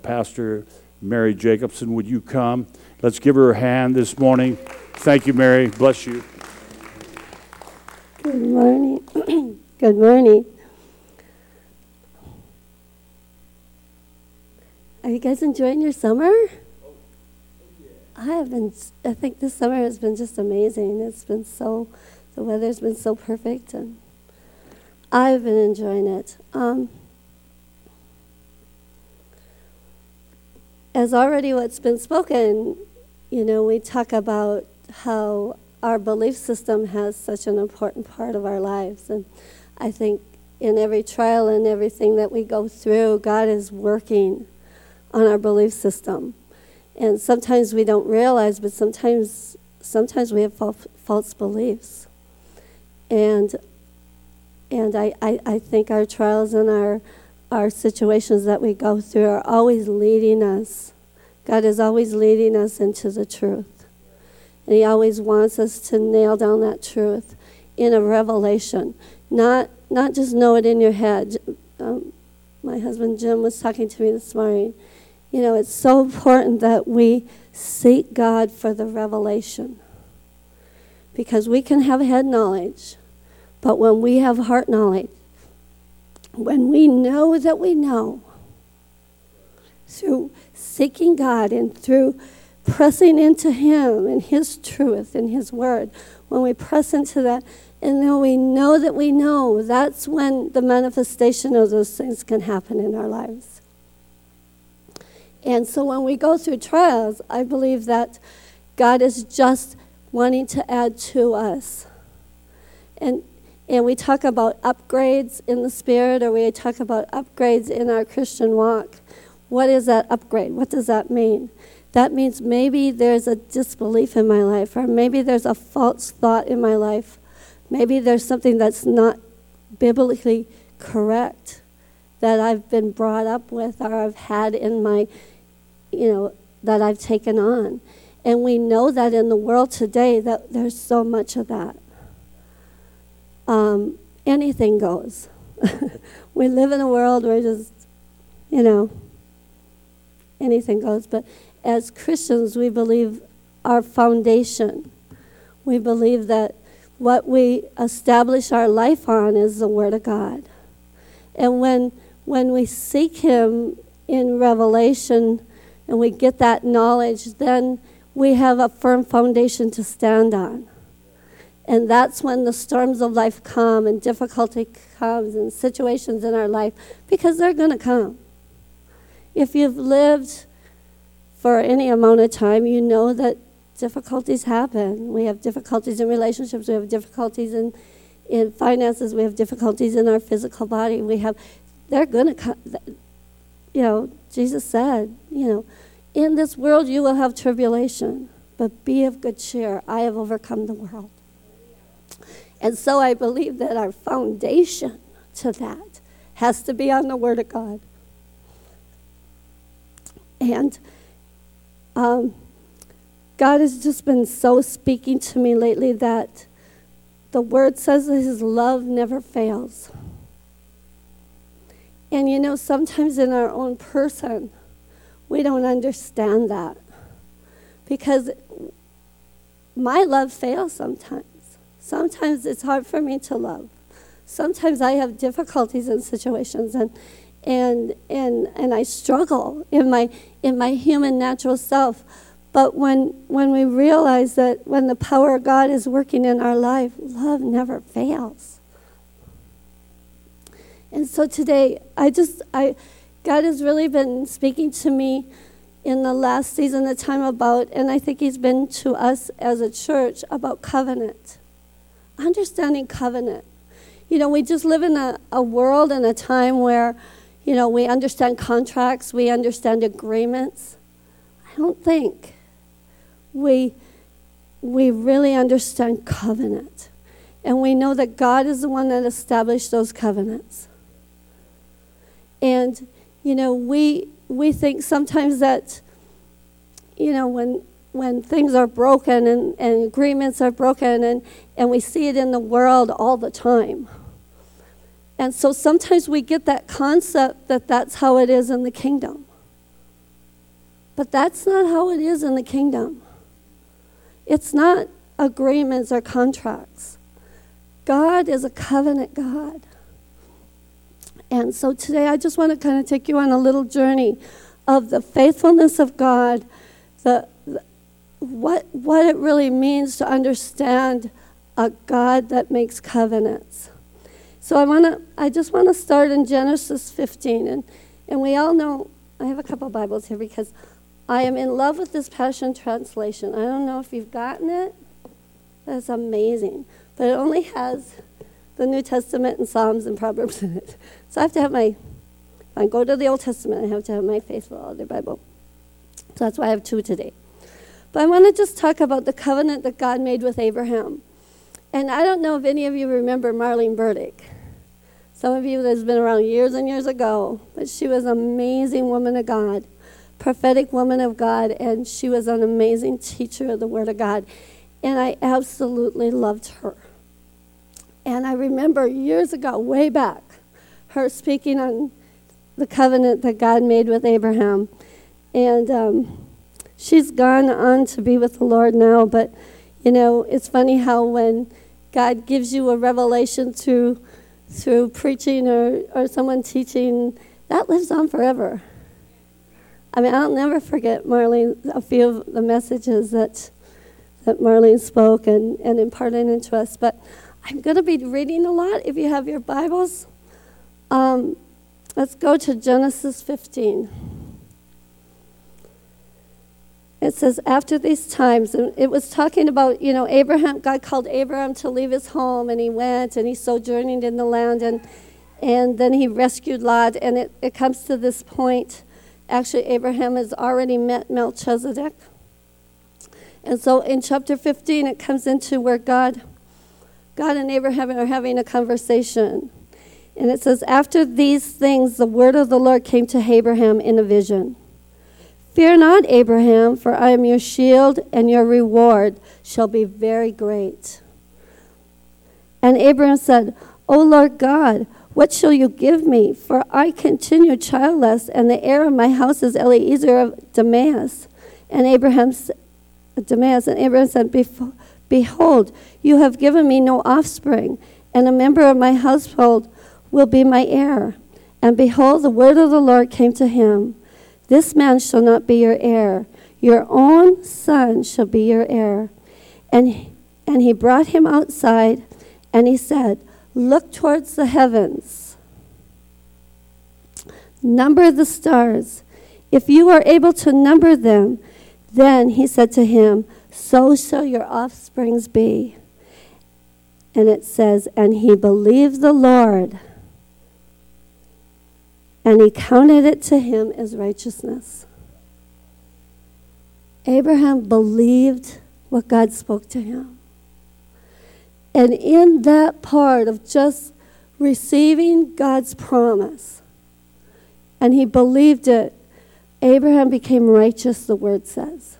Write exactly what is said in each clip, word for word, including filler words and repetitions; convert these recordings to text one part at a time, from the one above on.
Pastor Mary Jacobson. Would you come? Let's give her a hand this morning. Thank you, Mary. Bless you. Good morning. Good morning. Are you guys enjoying your summer? I have been, I think this summer has been just amazing. It's been so, the weather's been so perfect, and I've been enjoying it. Um, as already what's been spoken, you know, we talk about how our belief system has such an important part of our lives. And I think in every trial and everything that we go through, God is working on our belief system. And sometimes we don't realize, but sometimes sometimes we have false, false beliefs. And and I, I, I think our trials and our our situations that we go through are always leading us. God is always leading us into the truth. And he always wants us to nail down that truth in a revelation, not not just know it in your head. Um, my husband Jim was talking to me this morning. You know, it's so important that we seek God for the revelation, because we can have head knowledge, but when we have heart knowledge, when we know that we know, through seeking God and through pressing into him and his truth and his word, when we press into that and then we know that we know, that's when the manifestation of those things can happen in our lives. And so when we go through trials, I believe that God is just wanting to add to us. And and we talk about upgrades in the Spirit, or we talk about upgrades in our Christian walk. What is that upgrade? What does that mean? That means maybe there's a disbelief in my life, or maybe there's a false thought in my life. Maybe there's something that's not biblically correct that I've been brought up with, or I've had in my, you know, that I've taken on. And we know that in the world today that there's so much of that. Um, anything goes. We live in a world where just, you know, anything goes. But as Christians, we believe our foundation. We believe that what we establish our life on is the Word of God. And when when we seek him in revelation and we get that knowledge, then we have a firm foundation to stand on. And that's when the storms of life come and difficulty comes and situations in our life, because they're going to come. If you've lived for any amount of time, you know that difficulties happen. We have difficulties in relationships. We have difficulties in, in finances. We have difficulties in our physical body. We have, they're going to come. You know, Jesus said, you know, in this world you will have tribulation, but be of good cheer. I have overcome the world. And so I believe that our foundation to that has to be on the Word of God. And um, God has just been so speaking to me lately that the Word says that his love never fails. And you know, sometimes in our own person, we don't understand that, because my love fails sometimes. Sometimes it's hard for me to love. Sometimes I have difficulties in situations, and and and and I struggle in my in my human natural self. But when when we realize that when the power of God is working in our life, love never fails. And so today, I just I God has really been speaking to me in the last season of time about, and I think he's been to us as a church, about covenant. Understanding covenant. You know, we just live in a, a world and a time where, you know, we understand contracts, we understand agreements. I don't think we we really understand covenant. And we know that God is the one that established those covenants. And, you know, we we think sometimes that, you know, when when things are broken and, and agreements are broken, and, and we see it in the world all the time. And so sometimes we get that concept that that's how it is in the kingdom. But that's not how it is in the kingdom. It's not agreements or contracts. God is a covenant God. And so today I just want to kind of take you on a little journey of the faithfulness of God, the, the what what it really means to understand a God that makes covenants. So I want to I just want to start in Genesis fifteen, and and we all know, I have a couple Bibles here because I am in love with this Passion Translation. I don't know if you've gotten it. That's amazing. But it only has the New Testament and Psalms and Proverbs in it. So I have to have my, if I go to the Old Testament, I have to have my Faithful Elder Bible. So that's why I have two today. But I want to just talk about the covenant that God made with Abraham. And I don't know if any of you remember Marlene Burdick. Some of you that's been around years and years ago, but she was an amazing woman of God, prophetic woman of God, and she was an amazing teacher of the Word of God. And I absolutely loved her. And I remember years ago, way back, her speaking on the covenant that God made with Abraham. And um, she's gone on to be with the Lord now. But, you know, it's funny how when God gives you a revelation through through preaching or, or someone teaching, that lives on forever. I mean, I'll never forget Marlene, a few of the messages that that Marlene spoke and, and imparted into us. But I'm going to be reading a lot if you have your Bibles. Um, let's go to Genesis fifteen. It says, after these times, and it was talking about, you know, Abraham, God called Abraham to leave his home, and he went, and he sojourned in the land, and and then he rescued Lot, and it, it comes to this point. Actually, Abraham has already met Melchizedek. And so in chapter fifteen, it comes into where God, God and Abraham are having a conversation. And it says, after these things, the word of the Lord came to Abraham in a vision. Fear not, Abraham, for I am your shield, and your reward shall be very great. And Abraham said, O Lord God, what shall you give me? For I continue childless, and the heir of my house is Eliezer of Damascus. And Abraham said, Damascus, and Abraham said, Behold, you have given me no offspring, and a member of my household will be my heir. And behold, the word of the Lord came to him. This man shall not be your heir. Your own son shall be your heir. And, and he brought him outside, and he said, Look towards the heavens. Number the stars. If you are able to number them, then he said to him, So shall your offsprings be. And it says, And he believed the Lord, and he counted it to him as righteousness. Abraham believed what God spoke to him. And in that part of just receiving God's promise, and he believed it, Abraham became righteous, the word says.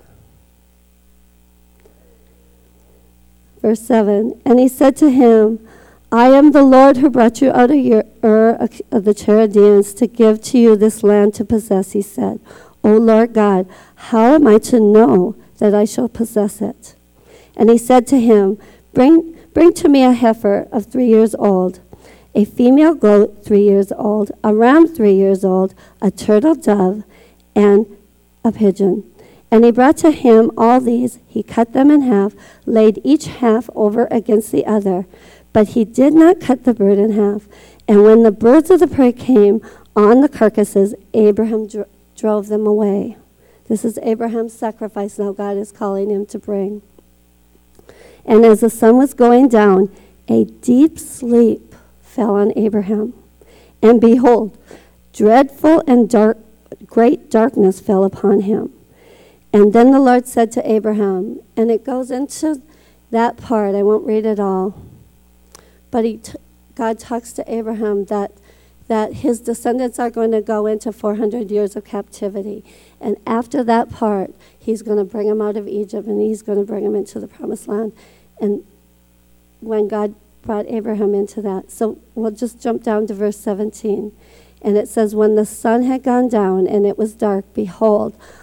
Verse seven, and he said to him, I am the Lord who brought you out of your Ur of the Chaldeans to give to you this land to possess, he said. O Lord God, how am I to know that I shall possess it? And he said to him, Bring, bring to me a heifer of three years old, a female goat three years old, a ram three years old, a turtle dove, and a pigeon. And he brought to him all these. He cut them in half, laid each half over against the other. But he did not cut the bird in half. And when the birds of the prey came on the carcasses, Abraham dro- drove them away. This is Abraham's sacrifice now God is calling him to bring. And as the sun was going down, a deep sleep fell on Abraham. And behold, dreadful and dark, great darkness fell upon him. And then the Lord said to Abraham, and it goes into that part, I won't read it all, but he t- God talks to Abraham that that his descendants are going to go into four hundred years of captivity. And after that part, he's going to bring them out of Egypt, and he's going to bring them into the promised land. And when God brought Abraham into that. So we'll just jump down to verse seventeen. And it says, when the sun had gone down and it was dark, behold,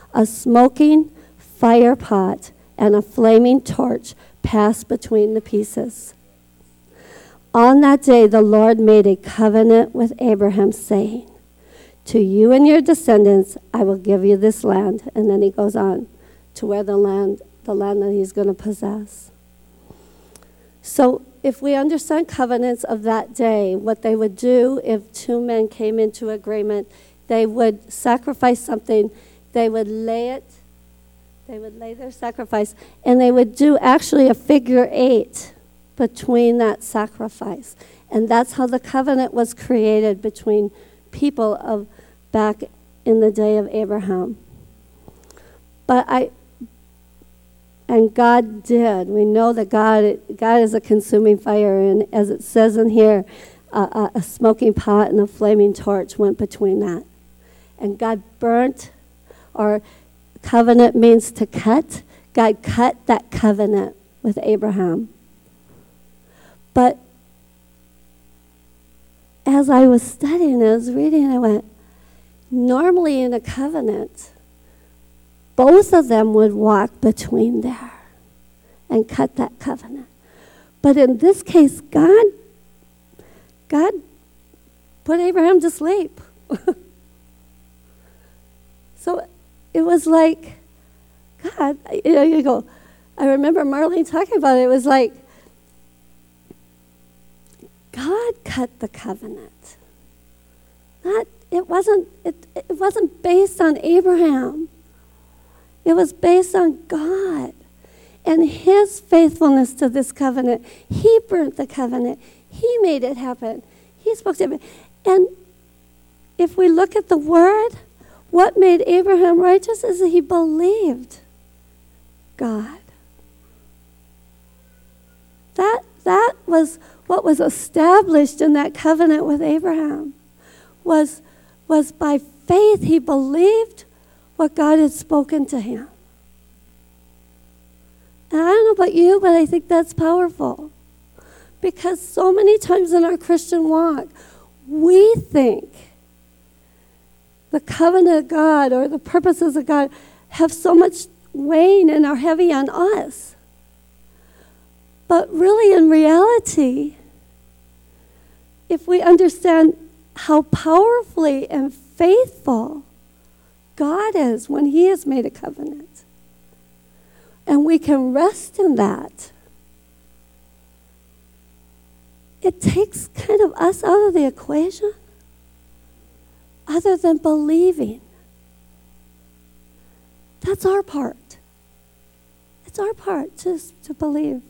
A smoking fire pot and a flaming torch passed between the pieces. On that day, the Lord made a covenant with Abraham, saying, to you and your descendants, I will give you this land. And then he goes on to where the land, the land that he's going to possess. So if we understand covenants of that day, what they would do if two men came into agreement, they would sacrifice something, they would lay it, they would lay their sacrifice, and they would do actually a figure eight between that sacrifice. And that's how the covenant was created between people of back in the day of Abraham. But I, and God did. We know that God, God is a consuming fire, and as it says in here, uh, a, a smoking pot and a flaming torch went between that. And God burnt, or covenant means to cut. God cut that covenant with Abraham. But as I was studying, I was reading, I went, normally in a covenant, both of them would walk between there and cut that covenant. But in this case, God, God put Abraham to sleep. So it was like, God, you know, you go, I remember Marlene talking about it, it was like, God cut the covenant. Not, it wasn't, it, it wasn't based on Abraham. It was based on God and his faithfulness to this covenant. He burnt the covenant. He made it happen. He spoke to him. And if we look at the word, what made Abraham righteous is that he believed God. That, that was what was established in that covenant with Abraham. Was, was by faith he believed what God had spoken to him. And I don't know about you, but I think that's powerful. Because so many times in our Christian walk, we think the covenant of God or the purposes of God have so much weighing and are heavy on us. But really, in reality, if we understand how powerfully and faithful God is when he has made a covenant, and we can rest in that, it takes kind of us out of the equation other than believing. That's our part. It's our part just to believe.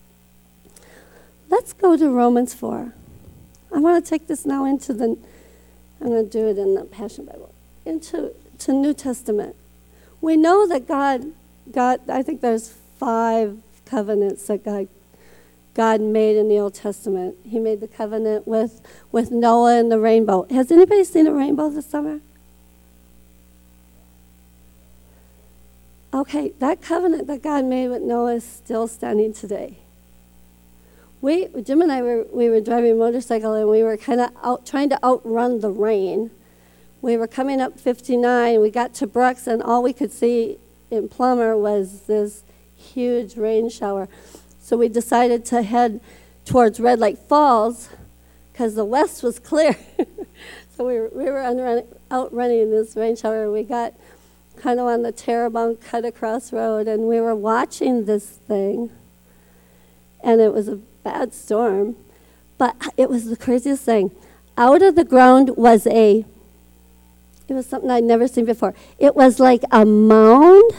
Let's go to Romans four. I want to take this now into the, I'm going to do it in the Passion Bible, into to New Testament. We know that God, God, I think there's five covenants that God God made in the Old Testament. He made the covenant with, with Noah and the rainbow. Has anybody seen a rainbow this summer? Okay, that covenant that God made with Noah is still standing today. We, Jim and I were we were driving a motorcycle, and we were kind of out trying to outrun the rain. We were coming up fifty-nine. We got to Brooks, and all we could see in Plummer was this huge rain shower. So we decided to head towards Red Lake Falls because the west was clear. So we were, we were unrun, outrunning this rain shower. We got kind of on the Terrebonne Cut Across Road, and we were watching this thing, and it was a bad storm, but it was the craziest thing. Out of the ground was a, it was something I'd never seen before. It was like a mound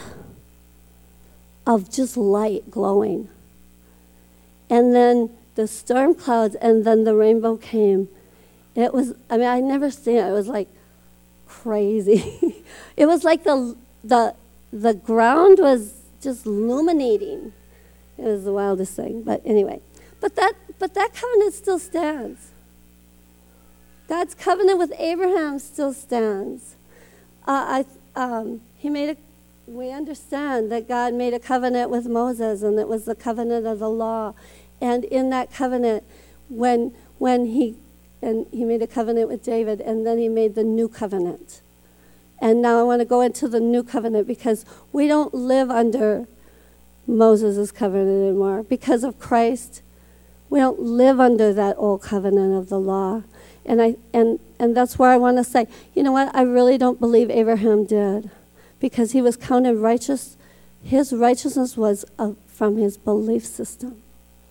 of just light glowing. And then the storm clouds, and then the rainbow came. It was, I mean, I'd never seen it. It was like crazy. It was like the the the ground was just illuminating. It was the wildest thing. But anyway, but that but that covenant still stands. God's covenant with Abraham still stands. Uh, I um, he made a. We understand that God made a covenant with Moses, and it was the covenant of the law. And in that covenant, when when he and he made a covenant with David, and then he made the new covenant. And now I want to go into the new covenant, because we don't live under Moses' covenant anymore. Because of Christ, we don't live under that old covenant of the law. And I and and that's where I want to say, you know what, I really don't believe Abraham did, because he was counted righteous. His righteousness was uh, from his belief system.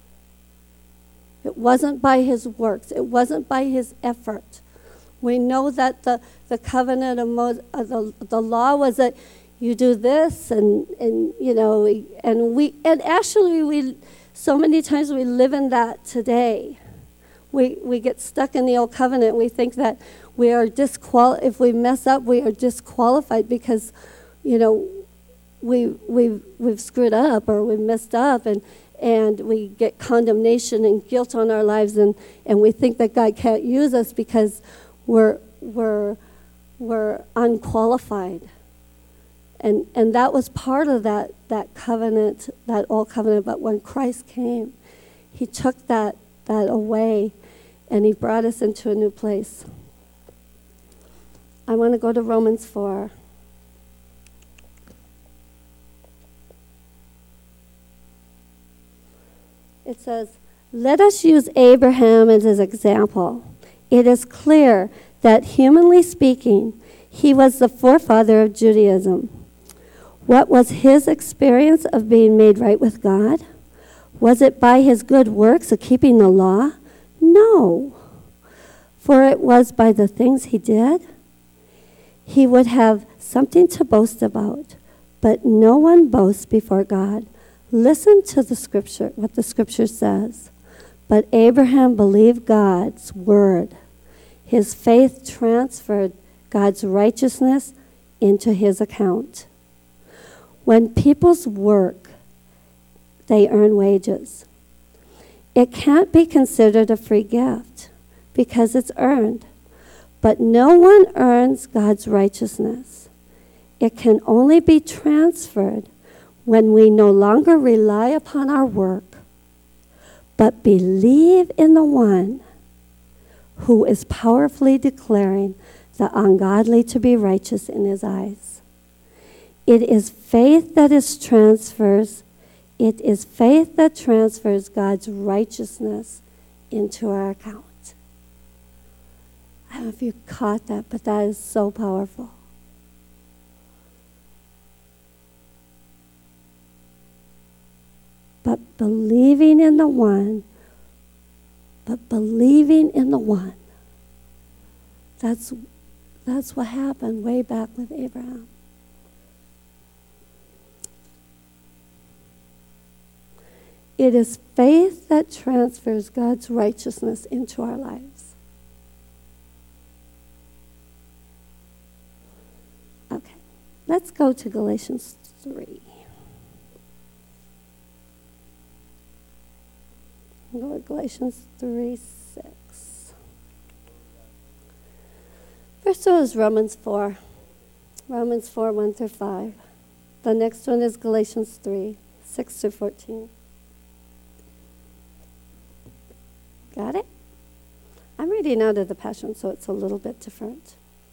It wasn't by his works. It wasn't by his effort. We know that the, the covenant of Moses, uh, the, the law was that you do this, and, and you know, we, and we, and actually we, so many times we live in that today. We we get stuck in the old covenant. We think that we are disqual. If we mess up, we are disqualified because, you know, we we we've screwed up or we messed up, and and we get condemnation and guilt on our lives, and, and we think that God can't use us because we're we're we're unqualified. And and that was part of that that covenant, that old covenant. But when Christ came, he took that that away, and he brought us into a new place. I want to go to Romans four. It says, "Let us use Abraham as his example. It is clear that, humanly speaking, he was the forefather of Judaism. What was his experience of being made right with God? Was it by his good works of keeping the law? No, for it was by the things he did. He would have something to boast about, but no one boasts before God. Listen to the scripture, what the scripture says. But Abraham believed God's word. His faith transferred God's righteousness into his account. When people's work, they earn wages. It can't be considered a free gift because it's earned. But no one earns God's righteousness. It can only be transferred when we no longer rely upon our work, but believe in the one who is powerfully declaring the ungodly to be righteous in his eyes. It is faith that is transfers, it is faith that transfers God's righteousness into our account." I don't know if you caught that, but that is so powerful. But believing in the one, but believing in the one, that's, that's what happened way back with Abraham. It is faith that transfers God's righteousness into our lives. Okay, let's go to Galatians three. We'll go to Galatians three six. First one is Romans four. Romans four, one through five. The next one is Galatians three, six through fourteen. Got it? I'm reading out of the Passion, so it's a little bit different.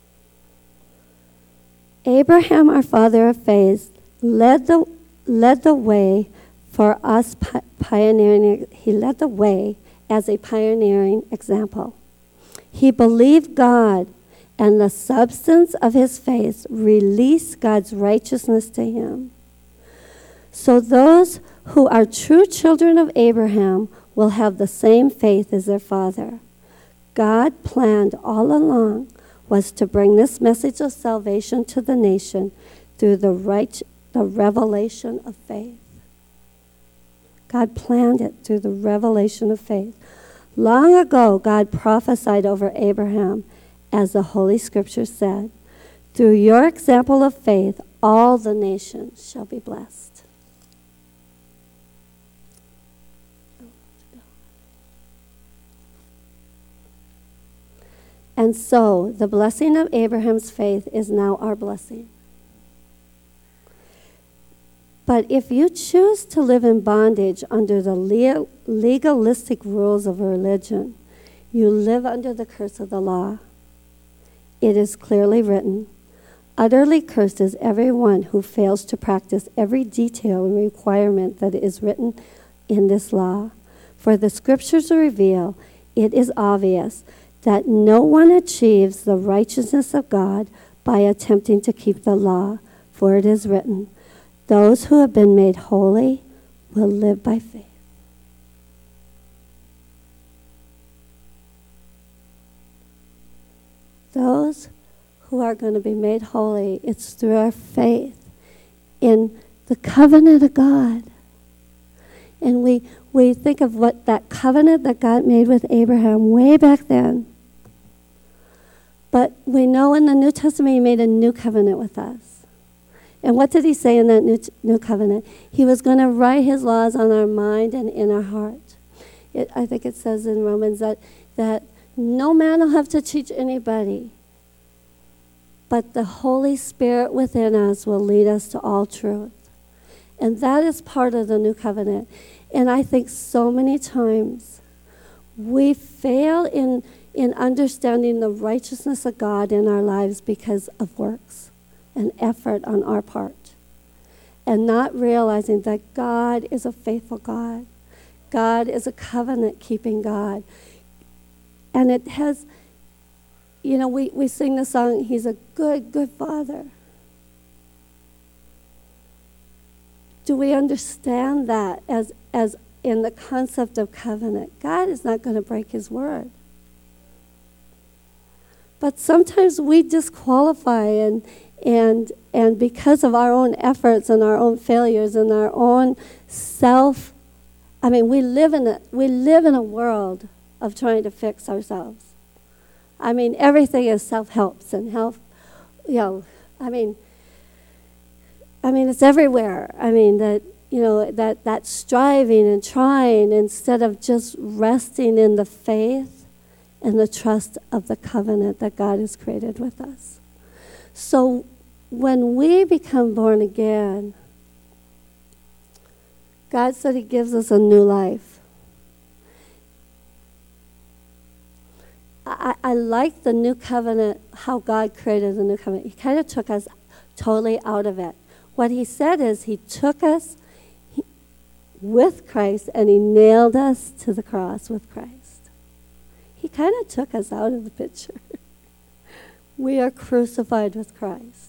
Abraham, our father of faith, led the led the way for us pi- pioneering. He led the way as a pioneering example. He believed God, and the substance of his faith released God's righteousness to him. So those who are true children of Abraham will have the same faith as their father. God planned all along was to bring this message of salvation to the nation through the right, the revelation of faith. God planned it through the revelation of faith. Long ago, God prophesied over Abraham, as the Holy Scripture said, "Through your example of faith, all the nations shall be blessed." And so, the blessing of Abraham's faith is now our blessing. But if you choose to live in bondage under the le- legalistic rules of religion, you live under the curse of the law. It is clearly written, utterly cursed is everyone who fails to practice every detail and requirement that is written in this law. For the scriptures reveal, it is obvious that no one achieves the righteousness of God by attempting to keep the law, for it is written, those who have been made holy will live by faith. Those who are going to be made holy, it's through our faith in the covenant of God. And we, we think of what that covenant that God made with Abraham way back then. But we know in the New Testament he made a new covenant with us. And what did he say in that new, new covenant? He was going to write his laws on our mind and in our heart. It, I think it says in Romans that, that no man will have to teach anybody, but the Holy Spirit within us will lead us to all truth. And that is part of the new covenant. And I think so many times we fail in, in understanding the righteousness of God in our lives because of works and effort on our part, and not realizing that God is a faithful God. God is a covenant-keeping God. And it has, you know, we, we sing the song, he's a good, good father. Do we understand that as, as in the concept of covenant? God is not going to break his word. But sometimes we disqualify and and and because of our own efforts and our own failures and our own self, I mean, we live in a we live in a world of trying to fix ourselves. I mean, everything is self-helps and help, you know, I mean, I mean, it's everywhere. I mean, that, you know, that, that striving and trying instead of just resting in the faith and the trust of the covenant that God has created with us. So when we become born again, God said he gives us a new life. I, I like the new covenant, how God created the new covenant. He kind of took us totally out of it. What he said is he took us he, with Christ and he nailed us to the cross with Christ. He kind of took us out of the picture. We are crucified with Christ.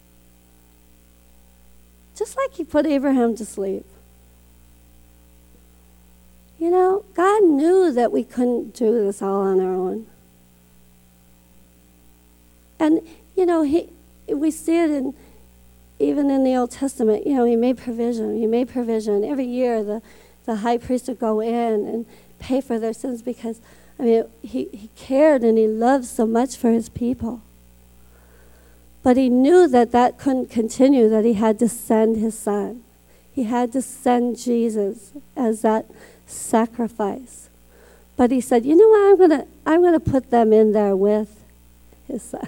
Just like he put Abraham to sleep. You know, God knew that we couldn't do this all on our own. And, you know, he we see it in, even in the Old Testament, you know, he made provision. He made provision. Every year the, the high priest would go in and pay for their sins because, I mean, he, he cared and he loved so much for his people. But he knew that that couldn't continue, that he had to send his son. He had to send Jesus as that sacrifice. But he said, you know what, I'm gonna I'm gonna put them in there with his son.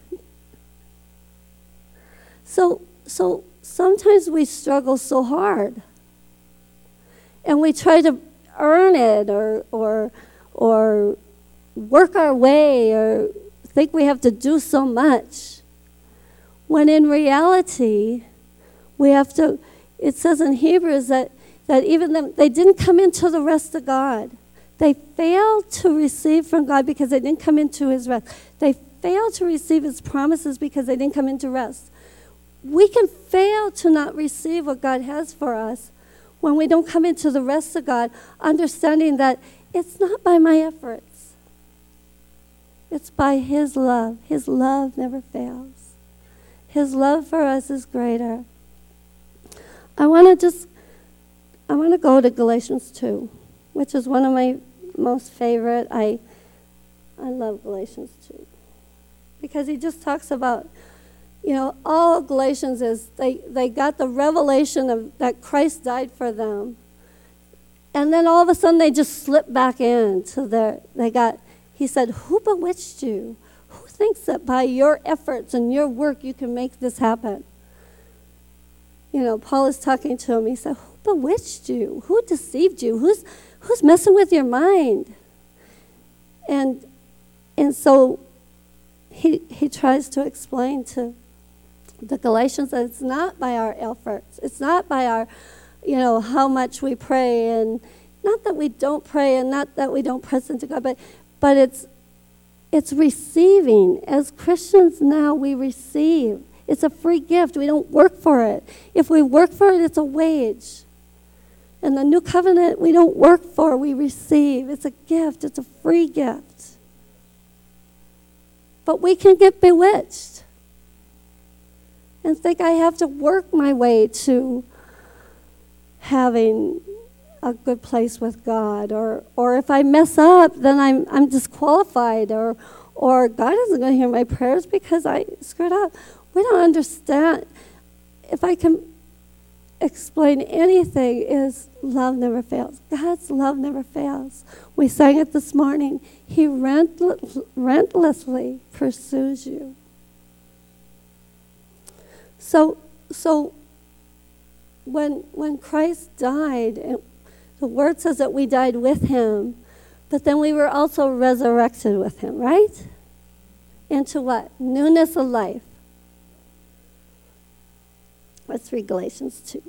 So so sometimes we struggle so hard. And we try to earn it or or or work our way or think we have to do so much. When in reality, we have to, it says in Hebrews that, that even them, they didn't come into the rest of God. They failed to receive from God because they didn't come into his rest. They failed to receive his promises because they didn't come into rest. We can fail to not receive what God has for us when we don't come into the rest of God, understanding that it's not by my efforts. It's by his love. His love never fails. His love for us is greater. I want to just, I want to go to Galatians two, which is one of my most favorite. I, I love Galatians two because he just talks about, you know, all Galatians is they, they got the revelation of that Christ died for them. And then all of a sudden they just slipped back into their, they got, he said, who bewitched you? Who thinks that by your efforts and your work you can make this happen? You know, Paul is talking to him. He said, who bewitched you? Who deceived you? Who's who's messing with your mind? And and so he he tries to explain to The Galatians said it's not by our efforts. It's not by our, you know, how much we pray, and not that we don't pray and not that we don't press into God, but but it's it's receiving. As Christians now, we receive. It's a free gift. We don't work for it. If we work for it, it's a wage. And the new covenant, we don't work for, we receive. It's a gift. It's a free gift. But we can get bewitched and think I have to work my way to having a good place with God, or or if I mess up, then I'm I'm disqualified, or or God isn't going to hear my prayers because I screwed up. We don't understand. If I can explain anything, is love never fails. God's love never fails. We sang it this morning. He rentl- relentlessly pursues you. So so when when Christ died, and the word says that we died with him, but then we were also resurrected with him, right? Into what? Newness of life. Let's read Galatians two.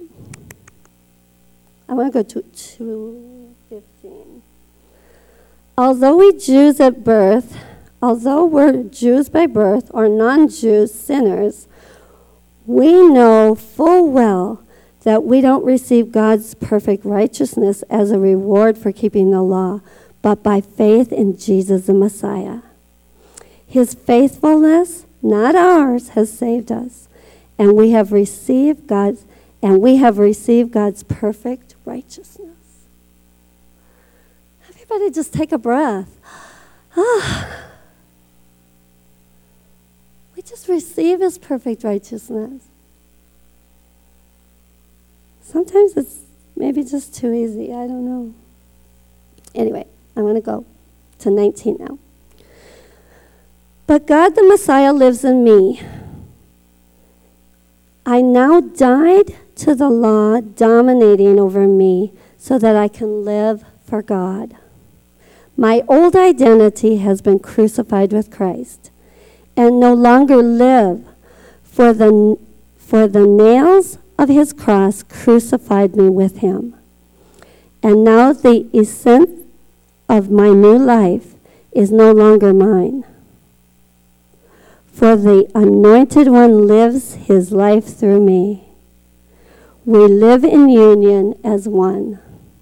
I want to go to two fifteen. Although we Jews at birth, although we're Jews by birth or non-Jews sinners, we know full well that we don't receive God's perfect righteousness as a reward for keeping the law, but by faith in Jesus the Messiah. His faithfulness, not ours, has saved us, and we have received God's and we have received God's perfect righteousness. Everybody just take a breath. Ah. We just receive his perfect righteousness. Sometimes it's maybe just too easy. I don't know. Anyway, I'm going to go to nineteen now. But God the Messiah lives in me. I now died to the law dominating over me so that I can live for God. My old identity has been crucified with Christ and no longer live, for the, for the nails of his cross crucified me with him. And now the essence of my new life is no longer mine. For the Anointed One lives his life through me. We live in union as one.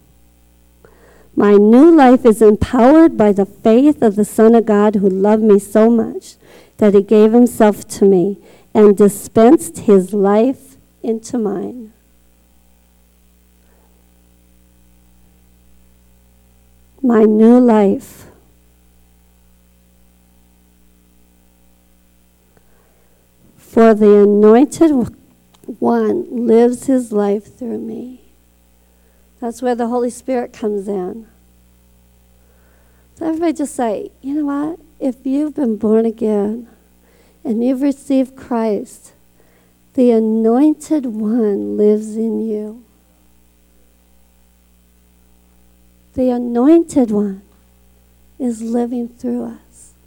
My new life is empowered by the faith of the Son of God who loved me so much that he gave himself to me and dispensed his life into mine. My new life. For the Anointed One lives his life through me. That's where the Holy Spirit comes in. So everybody just say, you know what? If you've been born again and you've received Christ, the Anointed One lives in you. The Anointed One is living through us.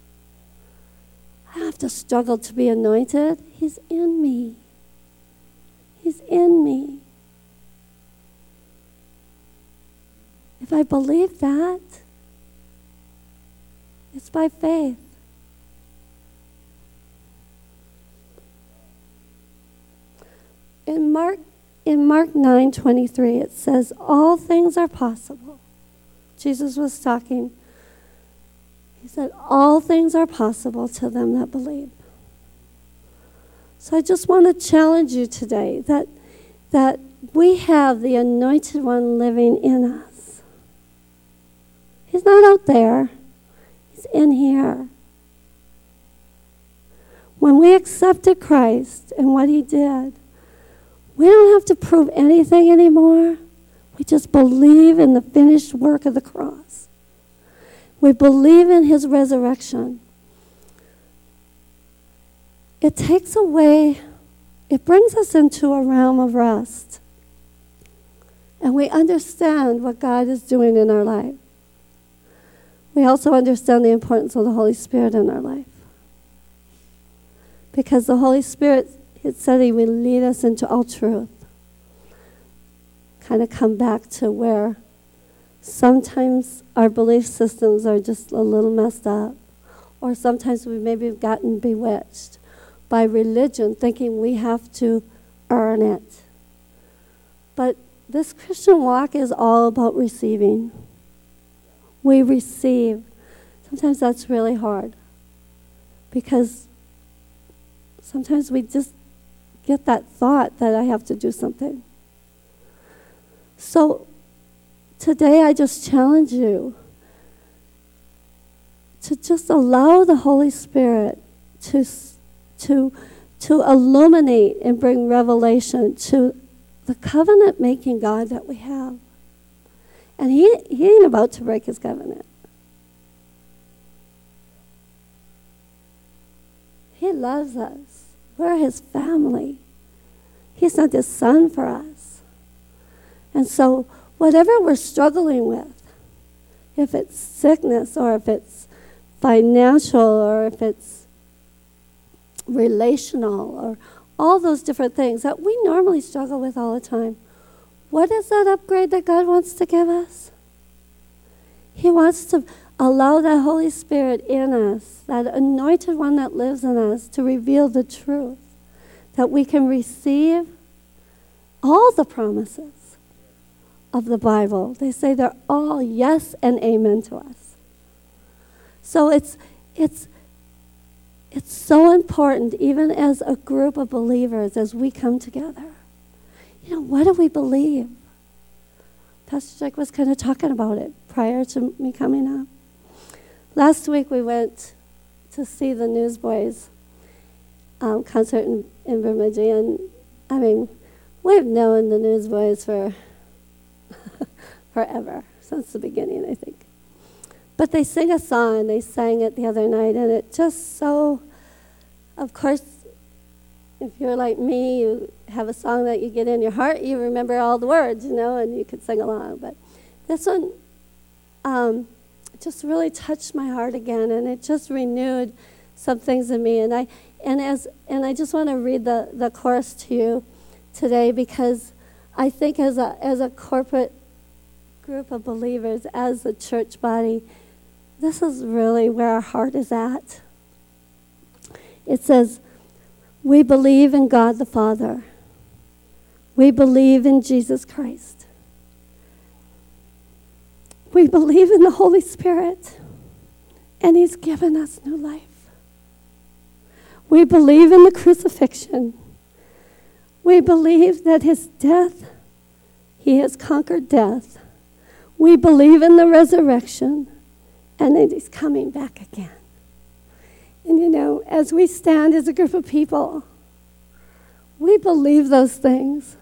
I don't have to struggle to be anointed. He's in me. He's in me. If I believe that, it's by faith. In Mark, in Mark nine twenty-three, it says, all things are possible. Jesus was talking. He said, all things are possible to them that believe. So I just want to challenge you today that, that we have the Anointed One living in us. He's not out there. He's in here. When we accepted Christ and what he did, we don't have to prove anything anymore. We just believe in the finished work of the cross. We believe in his resurrection. It takes away, it brings us into a realm of rest. And we understand what God is doing in our life. We also understand the importance of the Holy Spirit in our life. Because the Holy Spirit, It said he would lead us into all truth. Kind of come back to where sometimes our belief systems are just a little messed up. Or sometimes we maybe have gotten bewitched by religion, thinking we have to earn it. But this Christian walk is all about receiving. We receive. Sometimes that's really hard because sometimes we just get that thought that I have to do something. So today I just challenge you to just allow the Holy Spirit to to to illuminate and bring revelation to the covenant-making God that we have. And he, he ain't about to break his covenant. He loves us. We're his family. He sent his son for us. And so whatever we're struggling with, if it's sickness or if it's financial or if it's relational or all those different things that we normally struggle with all the time, what is that upgrade that God wants to give us? He wants to allow that Holy Spirit in us, that anointed one that lives in us, to reveal the truth, that we can receive all the promises of the Bible. They say they're all yes and amen to us. So it's it's it's so important, even as a group of believers, as we come together. You know, what do we believe? Pastor Jake was kind of talking about it prior to me coming up. Last week we went to see the Newsboys um, concert in, in Bemidji, and I mean, we've known the Newsboys for forever, since the beginning, I think. But they sing a song, they sang it the other night, and it just so, of course, if you're like me, you have a song that you get in your heart, you remember all the words, you know, and you could sing along. But this one um, just really touched my heart again, and it just renewed some things in me. And I and as and I just want to read the, the chorus to you today, because I think as a as a corporate group of believers, as a church body, this is really where our heart is at. It says, we believe in God the Father. We believe in Jesus Christ. We believe in the Holy Spirit, and he's given us new life. We believe in the crucifixion. We believe that his death, he has conquered death. We believe in the resurrection, and that he's coming back again. And you know, as we stand as a group of people, we believe those things.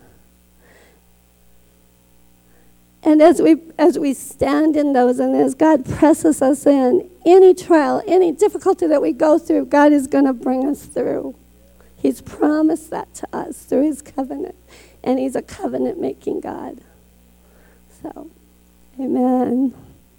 And as we as we stand in those, and as God presses us in, any trial, any difficulty that we go through, God is going to bring us through. He's promised that to us through his covenant. And he's a covenant-making God. So, amen.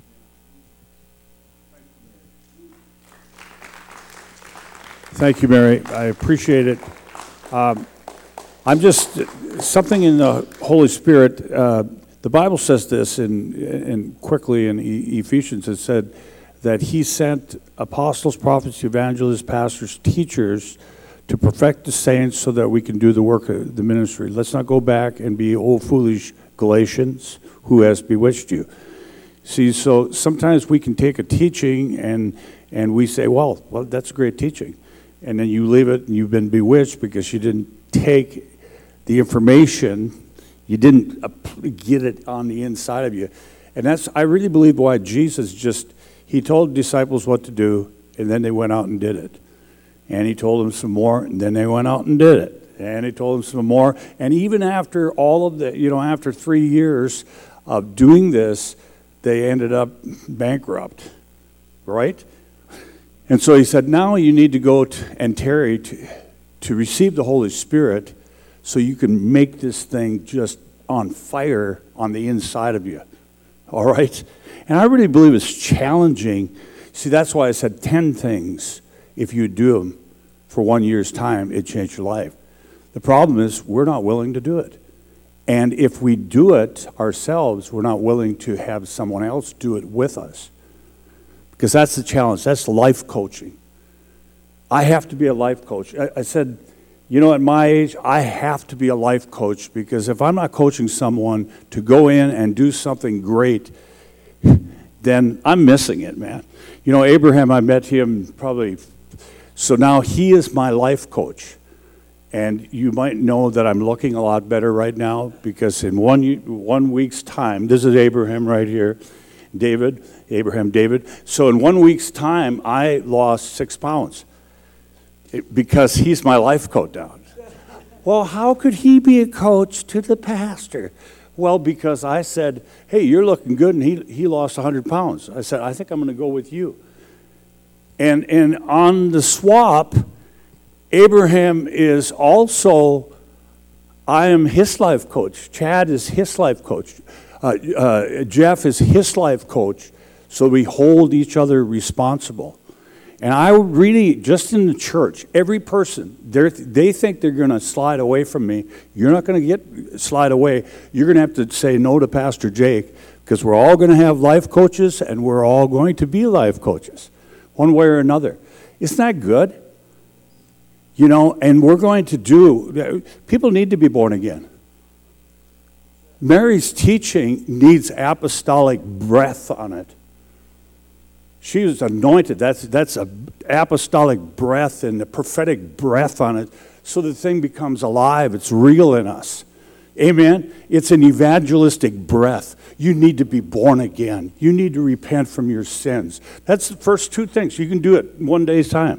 Thank you, Mary. I appreciate it. Um, I'm just, something in the Holy Spirit, uh, the Bible says this in, in quickly in e- Ephesians, it said that he sent apostles, prophets, evangelists, pastors, teachers to perfect the saints so that we can do the work of the ministry. Let's not go back and be old foolish Galatians who has bewitched you. See, so sometimes we can take a teaching and and we say, well, well, that's a great teaching. And then you leave it and you've been bewitched because you didn't take the information, you didn't get it on the inside of you. And that's, I really believe, why Jesus just, he told disciples what to do, and then they went out and did it. And he told them some more, and then they went out and did it. And he told them some more. And even after all of the, you know, after three years of doing this, they ended up bankrupt, right? And so he said, now you need to go to, and tarry to, to receive the Holy Spirit so you can make this thing just on fire on the inside of you, all right? And I really believe it's challenging. See, that's why I said ten things. If you do them for one year's time, it changed your life. The problem is we're not willing to do it. And if we do it ourselves, we're not willing to have someone else do it with us. Because that's the challenge. That's life coaching. I have to be a life coach. I, I said, you know, at my age, I have to be a life coach, because if I'm not coaching someone to go in and do something great, then I'm missing it, man. You know, Abraham, I met him probably, so now he is my life coach. And you might know that I'm looking a lot better right now, because in one one week's time, this is Abraham right here, David, Abraham, David. So in one week's time, I lost six pounds it, because he's my life coach now. Well, how could he be a coach to the pastor? Well, because I said, hey, you're looking good, and he, he lost one hundred pounds. I said, I think I'm going to go with you. And and on the swap, Abraham is also, I am his life coach. Chad is his life coach. Uh, uh, Jeff is his life coach. So we hold each other responsible. And I really, just in the church, every person, they think they're going to slide away from me. You're not going to get slide away. You're going to have to say no to Pastor Jake, because we're all going to have life coaches, and we're all going to be life coaches, one way or another. Isn't that good? You know, and we're going to do, people need to be born again. Mary's teaching needs apostolic breath on it. She was anointed. That's that's a apostolic breath and the prophetic breath on it, so the thing becomes alive. It's real in us. Amen? It's an evangelistic breath. You need to be born again. You need to repent from your sins. That's the first two things. You can do it one day's time.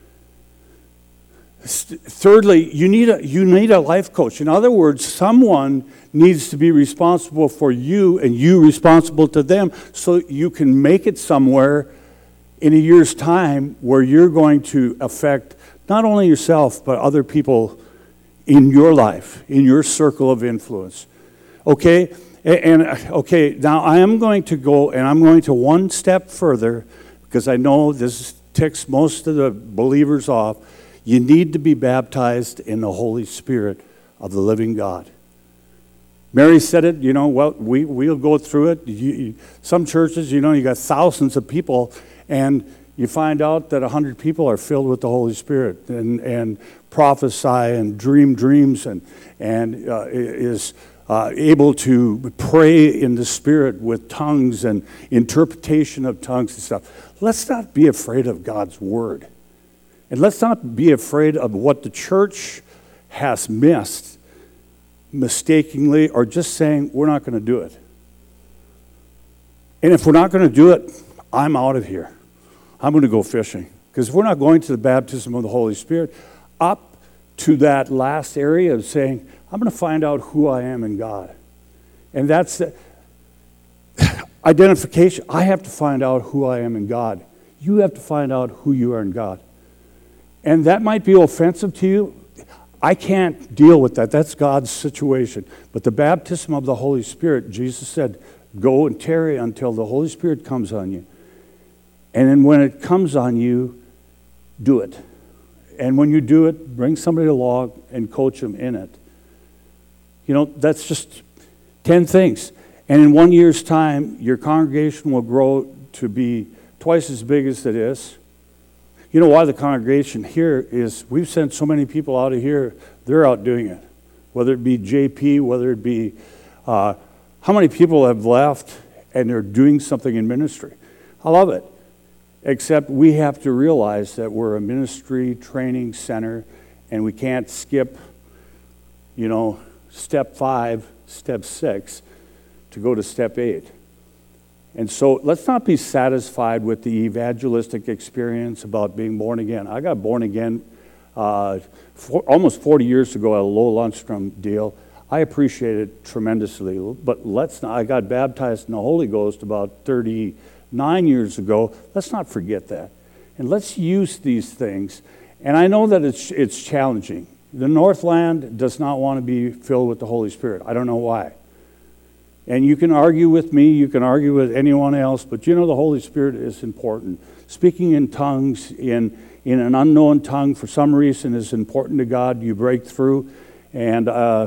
Thirdly, you need a you need a life coach. In other words, someone needs to be responsible for you and you responsible to them, so you can make it somewhere in a year's time where you're going to affect not only yourself but other people in your life, in your circle of influence. Okay? And, and okay, now I am going to go and I'm going to one step further, because I know this ticks most of the believers off. You need to be baptized in the Holy Spirit of the living God. Mary said it, you know, well, we, we'll go through it. You, you, some churches, you know, you got thousands of people, and you find out that one hundred people are filled with the Holy Spirit and, and prophesy and dream dreams and, and uh, is uh, able to pray in the Spirit with tongues and interpretation of tongues and stuff. Let's not be afraid of God's Word. And let's not be afraid of what the church has missed mistakenly, or just saying we're not going to do it. And if we're not going to do it, I'm out of here. I'm going to go fishing. Because if we're not going to the baptism of the Holy Spirit, up to that last area of saying, I'm going to find out who I am in God. And that's the identification. I have to find out who I am in God. You have to find out who you are in God. And that might be offensive to you. I can't deal with that. That's God's situation. But the baptism of the Holy Spirit, Jesus said, go and tarry until the Holy Spirit comes on you. And then when it comes on you, do it. And when you do it, bring somebody along and coach them in it. You know, that's just ten things. And in one year's time, your congregation will grow to be twice as big as it is. You know why the congregation here is, we've sent so many people out of here, they're out doing it. Whether it be J P, whether it be, uh, how many people have left and they're doing something in ministry? I love it. Except we have to realize that we're a ministry training center, and we can't skip, you know, step five, step six, to go to step eight. And so let's not be satisfied with the evangelistic experience about being born again. I got born again uh, for, almost forty years ago at a Low Lundstrom deal. I appreciate it tremendously. But let's not, I got baptized in the Holy Ghost about thirty-nine years ago. Let's not forget that. And let's use these things. And I know that it's it's challenging. The Northland does not want to be filled with the Holy Spirit. I don't know why. And you can argue with me, you can argue with anyone else, but you know the Holy Spirit is important. Speaking in tongues, in, in an unknown tongue for some reason is important to God. You break through. And uh,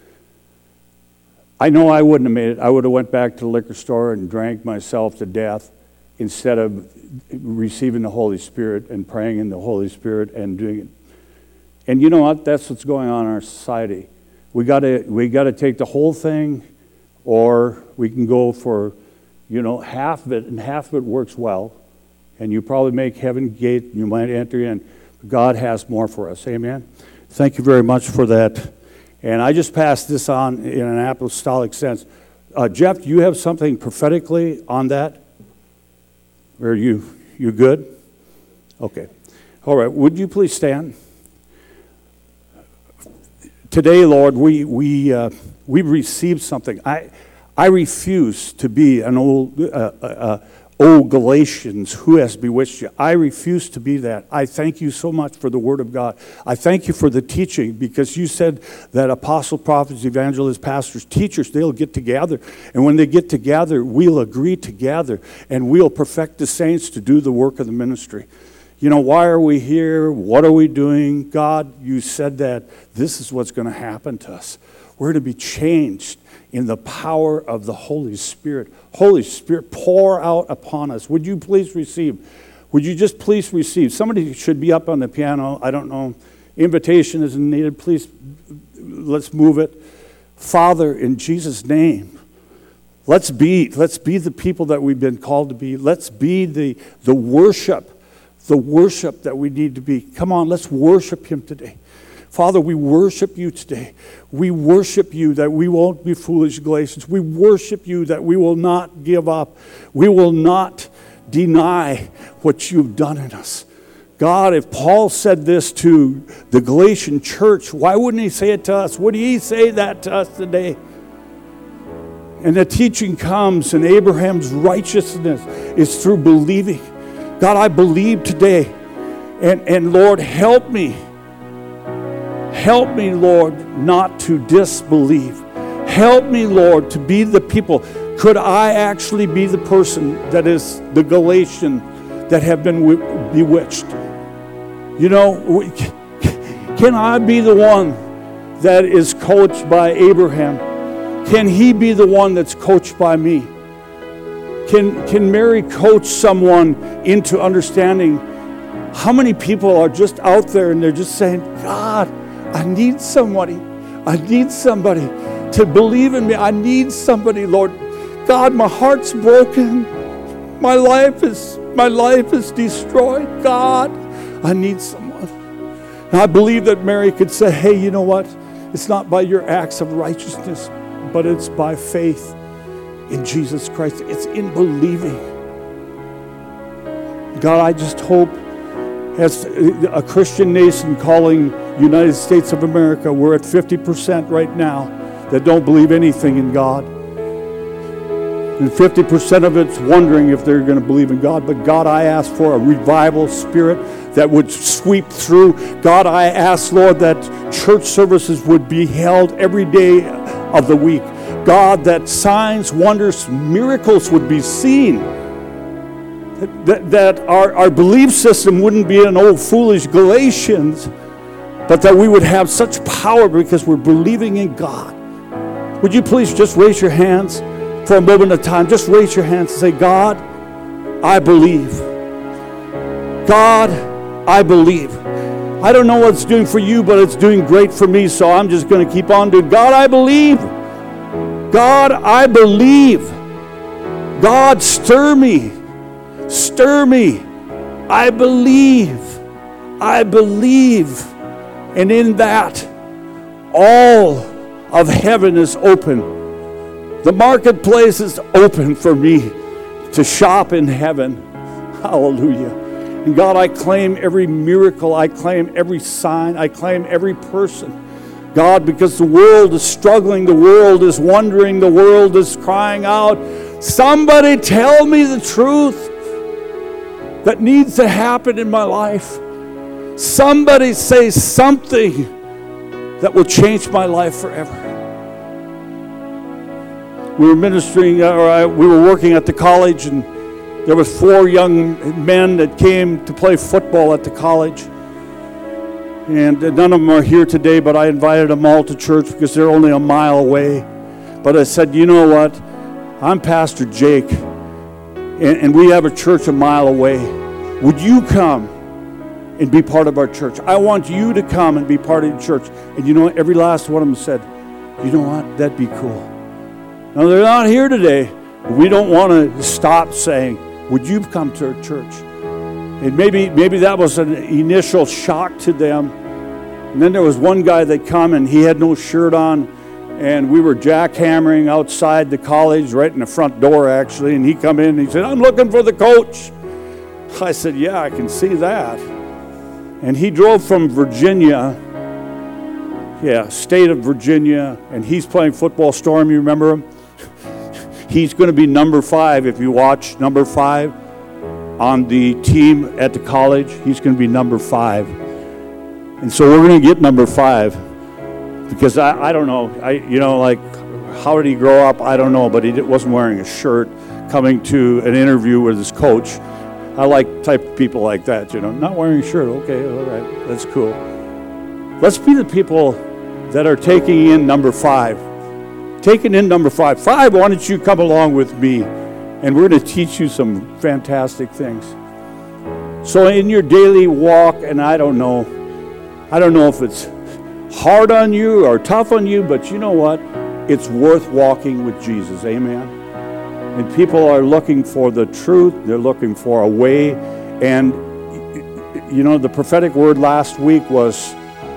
I know I wouldn't have made it. I would have went back to the liquor store and drank myself to death instead of receiving the Holy Spirit and praying in the Holy Spirit and doing it. And you know what? That's what's going on in our society. We gotta we gotta take the whole thing, or we can go for, you know, half of it, and half of it works well, and you probably make heaven gate, you might enter in. God has more for us. Amen. Thank you very much for that. And I just passed this on in an apostolic sense. Uh, Jeff, do you have something prophetically on that? Are you you good? Okay. All right. Would you please stand? Today, Lord, we we uh, we received something. I I refuse to be an old uh, uh, old Galatians who has bewitched you. I refuse to be that. I thank you so much for the Word of God. I thank you for the teaching, because you said that apostle, prophets, evangelists, pastors, teachers, they'll get together, and when they get together, we'll agree together, and we'll perfect the saints to do the work of the ministry. You know, why are we here? What are we doing? God, you said that this is what's going to happen to us. We're to be changed in the power of the Holy Spirit. Holy Spirit, pour out upon us. Would you please receive? Would you just please receive? Somebody should be up on the piano. I don't know. Invitation isn't needed. Please, let's move it. Father, in Jesus' name, let's be, let's be the people that we've been called to be. Let's be the, the worship. The worship that we need to be. Come on, let's worship Him today. Father, we worship you today. We worship you that we won't be foolish Galatians. We worship you that we will not give up. We will not deny what you've done in us. God, if Paul said this to the Galatian church, why wouldn't he say it to us? Would he say that to us today? And the teaching comes, and Abraham's righteousness is through believing. God, I believe today. And, and Lord, help me. Help me, Lord, not to disbelieve. Help me, Lord, to be the people. Could I actually be the person that is the Galatian that have been bewitched? You know, can I be the one that is coached by Abraham? Can he be the one that's coached by me? Can, can Mary coach someone into understanding? How many people are just out there and they're just saying, God, I need somebody. I need somebody to believe in me. I need somebody, Lord. God, my heart's broken. My life is, my life is destroyed. God, I need someone. And I believe that Mary could say, hey, you know what? It's not by your acts of righteousness, but it's by faith in Jesus Christ. It's in believing. God, I just hope, as a Christian nation calling United States of America, we're at fifty percent right now that don't believe anything in God. And fifty percent of it's wondering if they're going to believe in God. But God, I ask for a revival spirit that would sweep through. God, I ask, Lord, that church services would be held every day of the week. God, that signs, wonders, miracles would be seen. That, that our, our belief system wouldn't be an old foolish Galatians, but that we would have such power because we're believing in God. Would you please just raise your hands for a moment of time? Just raise your hands and say, God, I believe. God, I believe. I don't know what it's doing for you, but it's doing great for me, so I'm just going to keep on doing. God, I believe. God, I believe. God, stir me. Stir me. I believe. I believe. And in that, all of heaven is open. The marketplace is open for me to shop in heaven. Hallelujah. And God, I claim every miracle. I claim every sign. I claim every person. God, because the world is struggling. The world is wondering. The world is crying out. Somebody tell me the truth that needs to happen in my life. Somebody say something that will change my life forever. we were ministering, uh, or I, we were working at the college, and there was four young men that came to play football at the college. And none of them are here today, but I invited them all to church because they're only a mile away. But I said, you know what? I'm Pastor Jake, and, and we have a church a mile away. Would you come and be part of our church? I want you to come and be part of the church. And you know what? Every last one of them said, you know what? That'd be cool. Now, they're not here today. We don't want to stop saying, would you come to our church? And maybe maybe that was an initial shock to them. And then there was one guy that come and he had no shirt on, and we were jackhammering outside the college, right in the front door actually, and he come in and he said, I'm looking for the coach. I said, yeah, I can see that. And he drove from Virginia, yeah, state of Virginia, and he's playing football. Storm, you remember him? He's going to be number five if you watch number five. On the team at the college, he's going to be number five. And so we're going to get number five because I, I don't know, I you know, like, how did he grow up? I don't know, but he wasn't wearing a shirt coming to an interview with his coach. I like type of people like that, you know, not wearing a shirt. Okay, all right, that's cool. Let's be the people that are taking in number five. Taking in number five. Five, why don't you come along with me? And we're going to teach you some fantastic things. So in your daily walk, and I don't know, I don't know if it's hard on you or tough on you, but you know what? It's worth walking with Jesus. Amen. And people are looking for the truth. They're looking for a way. And, you know, the prophetic word last week was,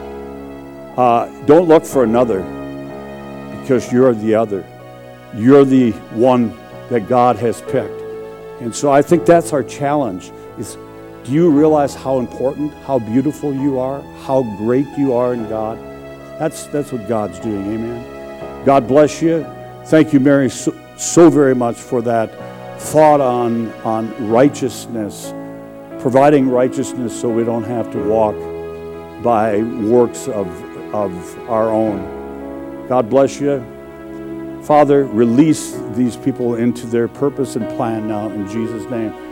uh, don't look for another, because you're the other. You're the one that God has picked. And so I think that's our challenge, is do you realize how important, how beautiful you are, how great you are in God? That's that's what God's doing, amen? God bless you. Thank you, Mary, so, so very much for that thought on, on righteousness, providing righteousness so we don't have to walk by works of, of our own. God bless you. Father, release these people into their purpose and plan now in Jesus' name.